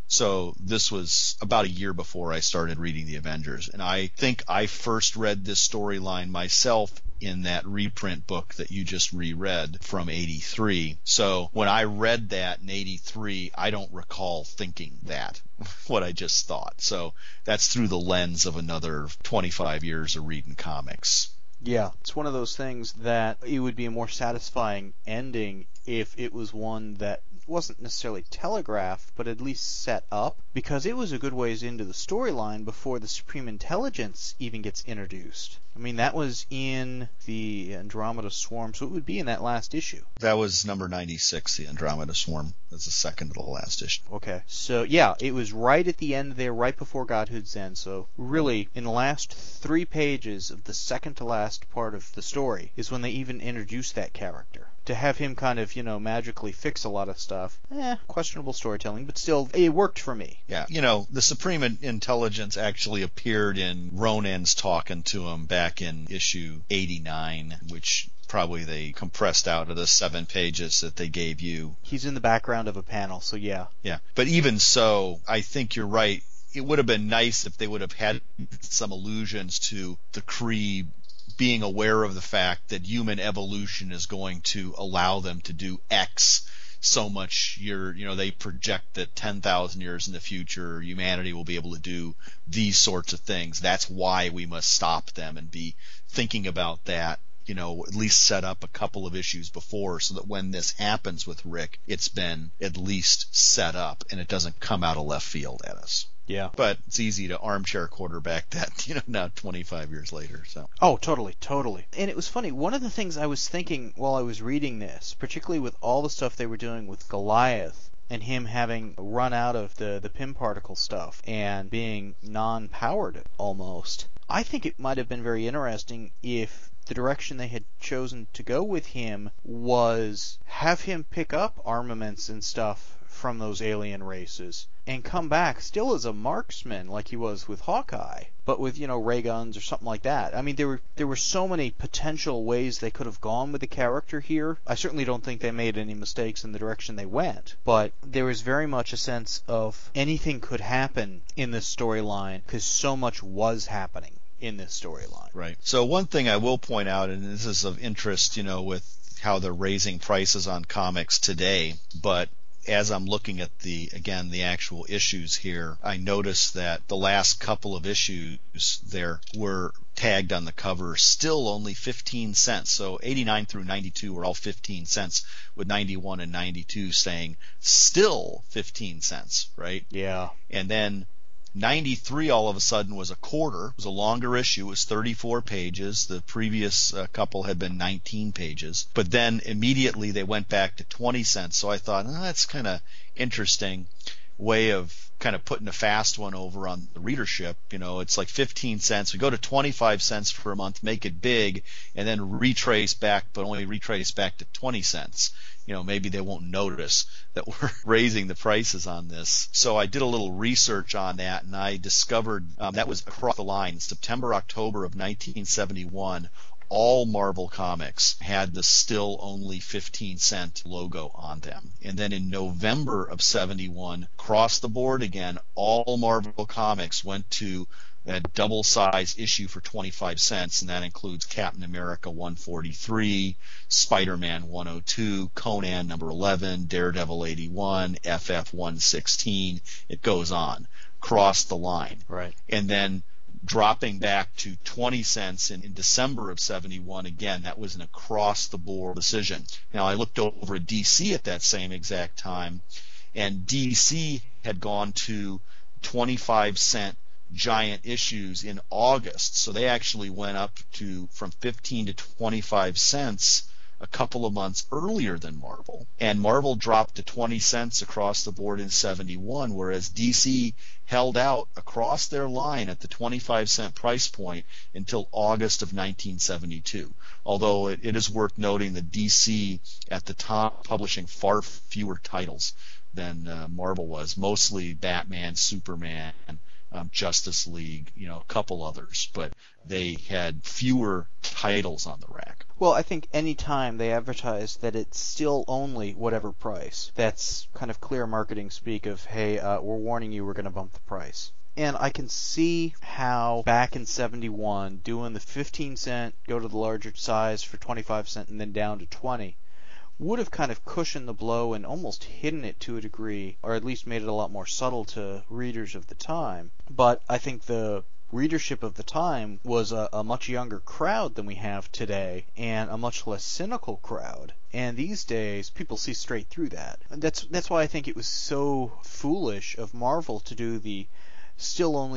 So this was about a year before I started reading the Avengers. And I think I first read this storyline myself in that reprint book that you just reread from 83. So when I read that in 83, I don't recall thinking that, what I just thought. So that's through the lens of another 25 years of reading comics. Yeah, it's one of those things that it would be a more satisfying ending if it was one that wasn't necessarily telegraphed, but at least set up, because it was a good ways into the storyline before the Supreme Intelligence even gets introduced. I mean, that was in the Andromeda Swarm, so it would be in that last issue. That was number 96, the Andromeda Swarm. That's the second to the last issue. Okay. So, yeah, it was right at the end there, right before Godhood's End. So, really, in the last 3 pages of the second to last part of the story is when they even introduced that character. To have him kind of, magically fix a lot of stuff, questionable storytelling, but still, it worked for me. Yeah, the Supreme Intelligence actually appeared in Ronan's talking to him back in issue 89, which probably they compressed out of the 7 pages that they gave you. He's in the background of a panel, so yeah. Yeah, but even so, I think you're right. It would have been nice if they would have had some allusions to the Kree being aware of the fact that human evolution is going to allow them to do X so much. They project that 10,000 years in the future, humanity will be able to do these sorts of things. That's why we must stop them and be thinking about that, at least set up a couple of issues before so that when this happens with Rick, it's been at least set up and it doesn't come out of left field at us. Yeah. But it's easy to armchair quarterback that, now 25 years later. So. Oh, totally. And it was funny. One of the things I was thinking while I was reading this, particularly with all the stuff they were doing with Goliath, and him having run out of the Pym particle stuff and being non-powered almost, I think it might have been very interesting if the direction they had chosen to go with him was have him pick up armaments and stuff from those alien races and come back still as a marksman like he was with Hawkeye, but with, ray guns or something like that. I mean, there were so many potential ways they could have gone with the character here. I certainly don't think they made any mistakes in the direction they went, but there was very much a sense of anything could happen in this storyline because so much was happening in this storyline. Right. So one thing I will point out, and this is of interest, with how they're raising prices on comics today, but as I'm looking at the actual issues here, I noticed that the last couple of issues there were tagged on the cover still only 15 cents. So 89 through 92 were all 15 cents, with 91 and 92 saying still 15 cents, right? Yeah. And then 93 all of a sudden was a quarter. It was a longer issue. It was 34 pages. The previous couple had been 19 pages. But then immediately they went back to 20 cents. So I thought, that's kind of interesting way of kind of putting a fast one over on the readership. It's like 15 cents. We go to 25 cents for a month, make it big, and then retrace back, but only retrace back to 20 cents. Maybe they won't notice that we're raising the prices on this. So I did a little research on that, and I discovered that was across the line. September, October of 1971, all Marvel comics had the still only 15 cent logo on them. And then in November of 71, across the board again, all Marvel comics went to that double-size issue for 25 cents, and that includes Captain America 143, Spider-Man 102, Conan number 11, Daredevil 81, FF 116. It goes on. Cross the line. Right. And then dropping back to 20 cents in December of 71, again, that was an across-the-board decision. Now, I looked over at DC at that same exact time, and DC had gone to 25 cent giant issues in August. So they actually went up from 15 to 25 cents a couple of months earlier than Marvel. And Marvel dropped to 20 cents across the board in 71, whereas DC held out across their line at the 25 cent price point until August of 1972. Although it is worth noting that DC at the time publishing far fewer titles than Marvel was, mostly Batman, Superman, Justice League, a couple others, but they had fewer titles on the rack. Well, I think any time they advertise that it's still only whatever price, that's kind of clear marketing speak of, hey, we're warning you, we're going to bump the price. And I can see how back in 71, doing the 15 cent, go to the larger size for 25 cent and then down to 20, would have kind of cushioned the blow and almost hidden it to a degree, or at least made it a lot more subtle to readers of the time. But I think the readership of the time was a much younger crowd than we have today, and a much less cynical crowd. And these days, people see straight through that. That's why I think it was so foolish of Marvel to do the still only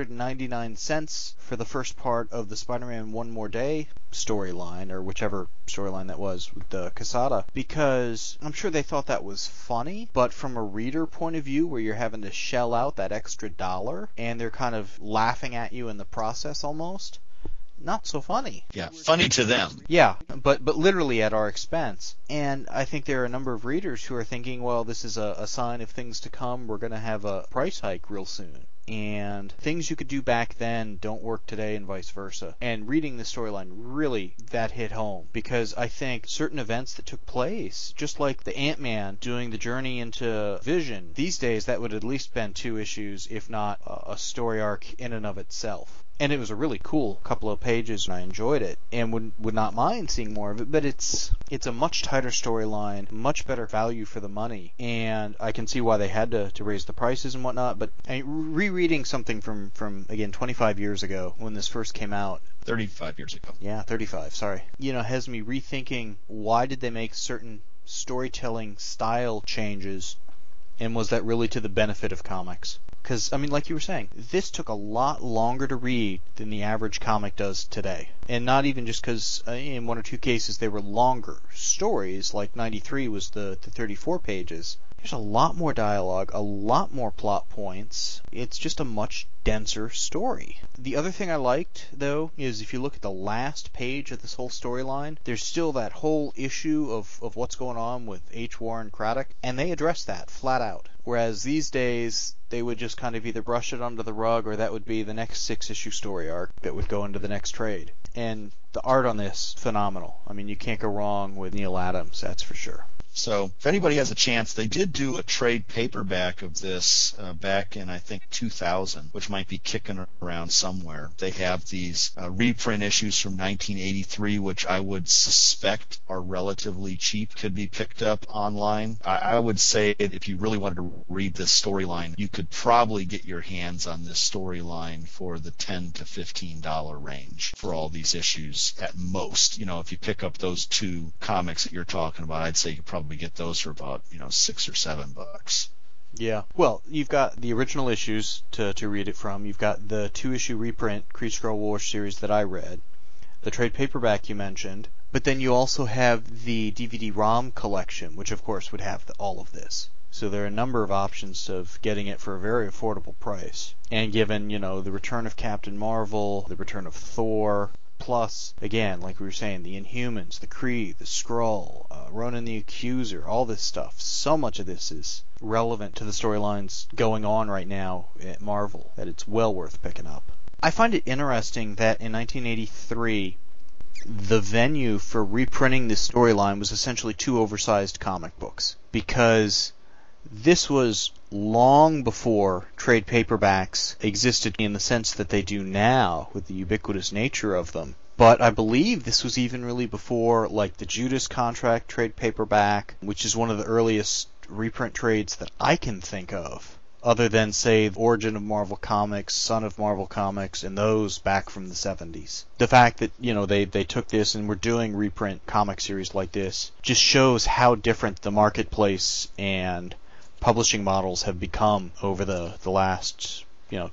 399 cents for the first part of the Spider-Man One More Day storyline, or whichever storyline that was with the Quesada, because I'm sure they thought that was funny, but from a reader point of view, where you're having to shell out that extra $1 and they're kind of laughing at you in the process almost, not so funny. Yeah, funny to them. Yeah, but literally at our expense. And I think there are a number of readers who are thinking, well, this is a sign of things to come. We're going to have a price hike real soon. And things you could do back then don't work today and vice versa. And reading the storyline, really, that hit home. Because I think certain events that took place, just like the Ant-Man doing the journey into Vision, these days that would at least been 2 issues, if not a story arc in and of itself. And it was a really cool couple of pages, and I enjoyed it, and would not mind seeing more of it. But it's a much tighter storyline, much better value for the money, and I can see why they had to raise the prices and whatnot. But rereading something from again 25 years ago when this first came out. 35 years ago. Yeah, 35. Sorry. Has me rethinking why did they make certain storytelling style changes, and was that really to the benefit of comics? Because, like you were saying, this took a lot longer to read than the average comic does today. And not even just because in 1 or 2 cases they were longer stories, like 93 was the 34 pages. There's a lot more dialogue, a lot more plot points. It's just a much denser story. The other thing I liked, though, is if you look at the last page of this whole storyline, there's still that whole issue of what's going on with H. Warren Craddock, and they address that flat out. Whereas these days, they would just kind of either brush it under the rug, or that would be the next 6-issue story arc that would go into the next trade. And the art on this, phenomenal. You can't go wrong with Neil Adams, that's for sure. So if anybody has a chance, they did do a trade paperback of this back in, I think, 2000, which might be kicking around somewhere. They have these reprint issues from 1983, which I would suspect are relatively cheap, could be picked up online. I would say if you really wanted to read this storyline, you could probably get your hands on this storyline for the $10 to $15 range for all these issues at most. If you pick up those 2 comics that you're talking about, I'd say you probably get those for about $6 or $7. Yeah. Well, you've got the original issues to read it from. You've got the 2-issue reprint Kree-Skrull War series that I read, the trade paperback you mentioned, but then you also have the DVD-ROM collection, which of course would have all of this. So there are a number of options of getting it for a very affordable price. And given, the return of Captain Marvel, the return of Thor, plus, again, like we were saying, the Inhumans, the Kree, the Skrull, Ronan the Accuser, all this stuff. So much of this is relevant to the storylines going on right now at Marvel that it's well worth picking up. I find it interesting that in 1983, the venue for reprinting this storyline was essentially 2 oversized comic books, because this was long before trade paperbacks existed in the sense that they do now, with the ubiquitous nature of them. But I believe this was even really before, like, the Judas Contract trade paperback, which is one of the earliest reprint trades that I can think of, other than, say, Origin of Marvel Comics, Son of Marvel Comics, and those back from the 70s. The fact that, they took this and were doing reprint comic series like this just shows how different the marketplace and publishing models have become over the last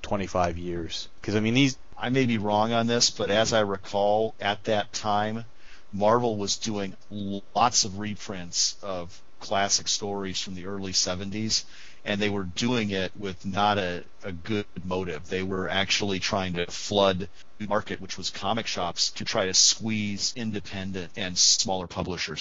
25 years. Because these, I may be wrong on this, but as I recall, at that time, Marvel was doing lots of reprints of classic stories from the early 70s, and they were doing it with not a good motive. They were actually trying to flood the market, which was comic shops, to try to squeeze independent and smaller publishers out.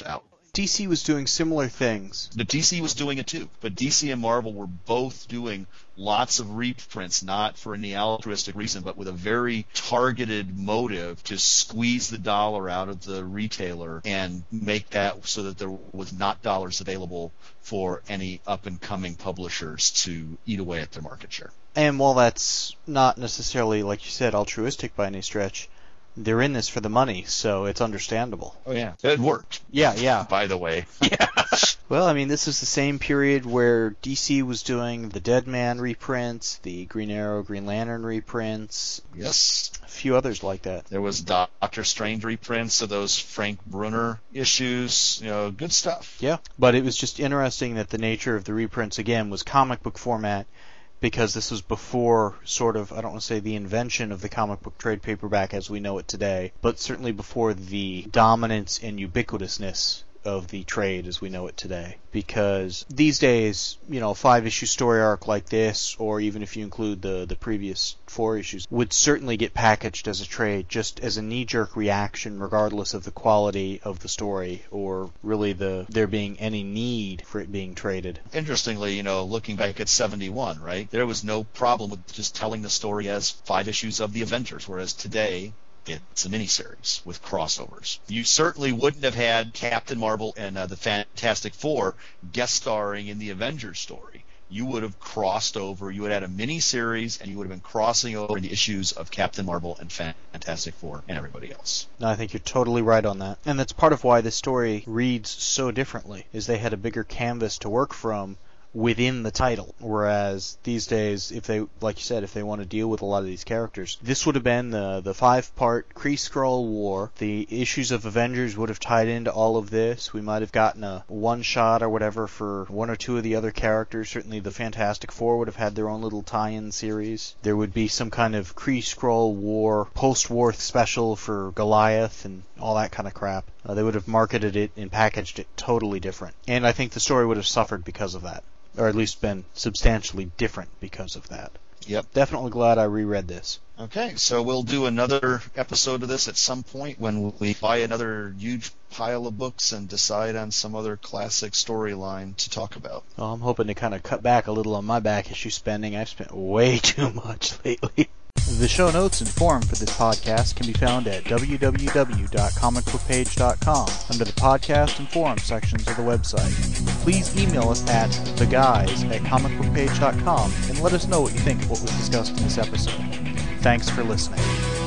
DC was doing similar things. The DC was doing it too, but DC and Marvel were both doing lots of reprints, not for any altruistic reason, but with a very targeted motive to squeeze the dollar out of the retailer and make that so that there was not dollars available for any up-and-coming publishers to eat away at their market share. And while that's not necessarily, like you said, altruistic by any stretch, they're in this for the money, so it's understandable. Oh, yeah. It worked. Yeah. By the way. Yeah. Well, I mean, this is the same period where DC was doing the Deadman reprints, the Green Arrow, Green Lantern reprints. Yes. A few others like that. There was Doctor Strange reprints of those Frank Brunner issues. Good stuff. Yeah. But it was just interesting that the nature of the reprints, again, was comic book format, because this was before sort of, I don't want to say the invention of the comic book trade paperback as we know it today, but certainly before the dominance and ubiquitousness of the trade as we know it today. Because these days, a 5-issue story arc like this, or even if you include the previous 4 issues, would certainly get packaged as a trade just as a knee-jerk reaction regardless of the quality of the story or really there being any need for it being traded. Interestingly, looking back at 71, right, there was no problem with just telling the story as 5 issues of the Avengers, whereas today it's a miniseries with crossovers. You certainly wouldn't have had Captain Marvel and the Fantastic Four guest starring in the Avengers story. You would have crossed over. You would have had a miniseries, and you would have been crossing over the issues of Captain Marvel and Fantastic Four and everybody else. No, I think you're totally right on that. And that's part of why this story reads so differently, is they had a bigger canvas to work from within the title, whereas these days, if they, like you said, if they want to deal with a lot of these characters, this would have been the 5-part Kree-Skrull War. The issues of Avengers would have tied into all of this. We might have gotten a one-shot or whatever for 1 or 2 of the other characters. Certainly the Fantastic Four would have had their own little tie-in series. There would be some kind of Kree-Skrull War, post-war special for Goliath and all that kind of crap. They would have marketed it and packaged it totally different. And I think the story would have suffered because of that. Or at least been substantially different because of that. Yep. Definitely glad I reread this. Okay, so we'll do another episode of this at some point when we buy another huge pile of books and decide on some other classic storyline to talk about. Well, I'm hoping to kind of cut back a little on my back issue spending. I've spent way too much lately. The show notes and forum for this podcast can be found at www.comicbookpage.com under the podcast and forum sections of the website. Please email us at theguys@comicbookpage.com and let us know what you think of what was discussed in this episode. Thanks for listening.